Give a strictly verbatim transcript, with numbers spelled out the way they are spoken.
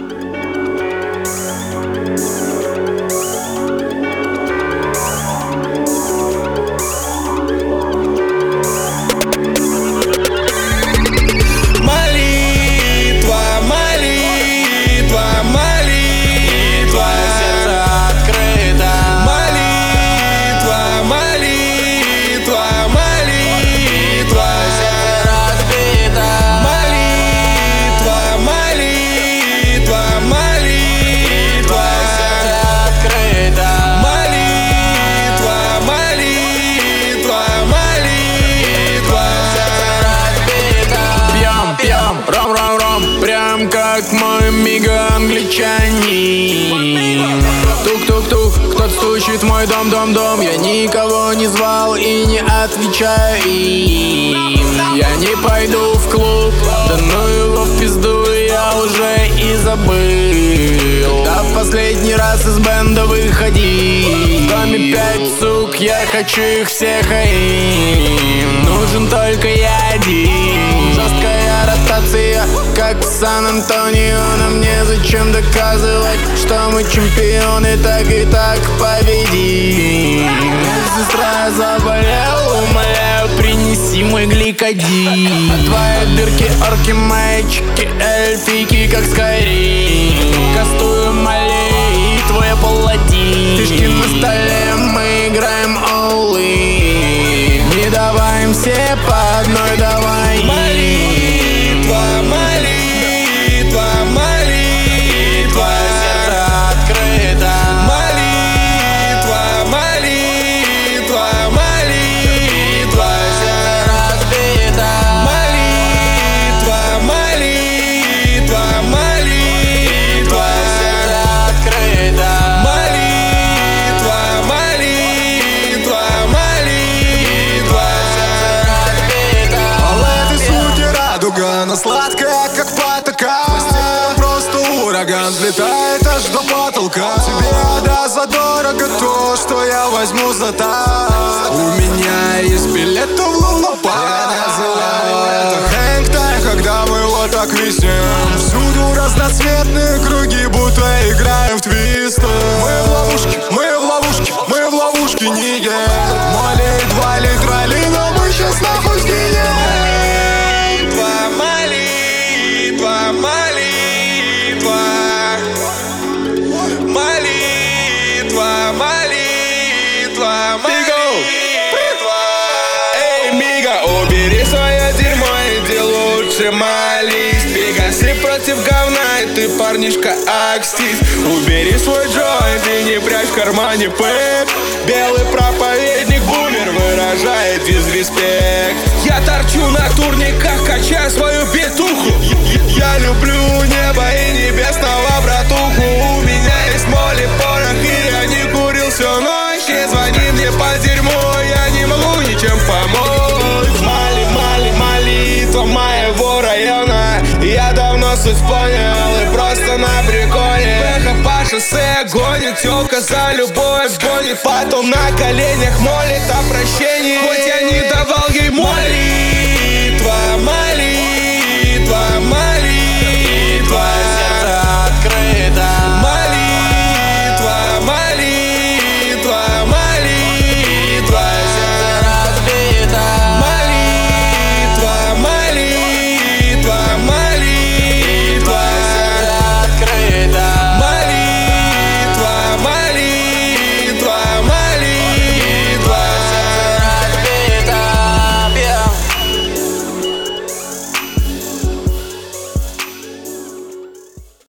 Прям как мой мига англичанин. Тук-тук-тук, кто-то стучит в мой дом-дом-дом. Я никого не звал и не отвечаю им. Я не пойду в клуб, да ну его в пизду, я уже и забыл, когда в последний раз из бенда выходил. В доме пять сук, я хочу их всех, а им нужен только я один. Жесткая ротация, как в Сан-Антонио, но мне зачем доказывать, что мы чемпионы, так и так победим. Сестра заболела, умоляю, принеси мой гликодин. Твои дырки, орки, мальчики, эльфики, как Скайрим. Кастую малей, твой паладин. Фишки на столе, мы играем all-in. Не давай им все по одной, давай. Молитва, молитва, молитва, сердце открыто. Молитва, молитва, молитва, сердце разбито. Молитва, молитва, молитва, сердце открыто. Молитва, молитва, молитва, сердце разбито. Ал этой суки радуга, она сладкая, как патока. Просто ураган взлетает аж до потолка. Тебе отдаст задорого то, что я возьму за так. У меня есть билеты в Лунопарк. Я называю это хэнг-тайм, когда мы вот так виснем. Всюду разноцветные круги, будто играем в твисты. Мы в ловушке, мы в ловушке, мы в ловушке, нигер. Моли, два литра лина, мы щас нахуй сгинем. молитва, молитва, молитва, молитва, молитва. Эй, мига, убери свое дерьмо, иди лучше молись. Пегаси против говна, и ты парнишка акстись. Убери свой джойнт и не прячь в кармане пэк. Белый проповедник бумер выражает дизреспект. Я торчу на турниках, качаю свою битуху. Я люблю небо и небесного братуху. У меня есть моли, порох, и я не курил всю ночь. Не звони мне по дерьму, я не могу ничем помочь. Мали, мали, молитва моего района. Я давно суть понял и просто на приколе. Эхо по шоссе гонит, тёлка за любовь гонит. Потом на коленях молит о прощении, хоть я не давал ей молить.